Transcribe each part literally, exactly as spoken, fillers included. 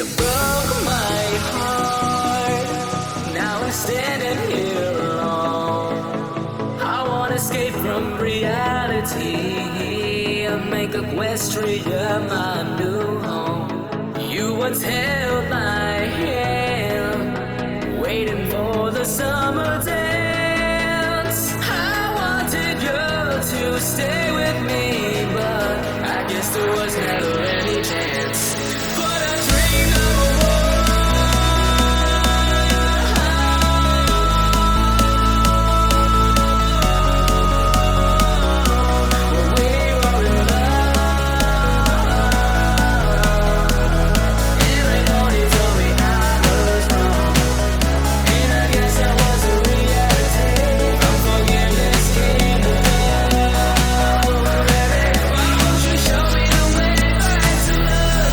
You broke my heart. Now I'm standing here alone. I wanna escape from reality and make Equestria my new home. You once held my hand, waiting for the summer dance. I wanted you to stay with me, but I guess there was never any chance. But I dreamed of a world where we were in love. Everybody told me I was wrong, and I guess I was a reality. Unforgiveness came to love. Baby, why won't you show me the way back to love?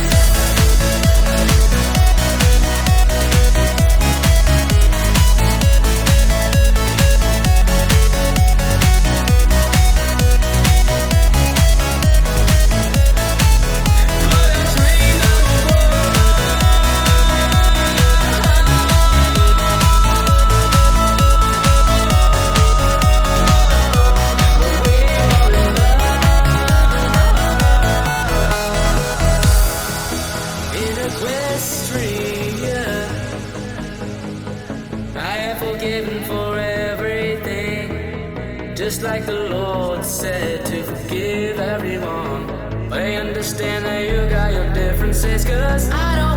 But I dreamed of a world where we were in love. In Equestria, I am forgiven for everything, just like the Lord said to forgive everyone. But I understand that you got your differences, 'cause I don't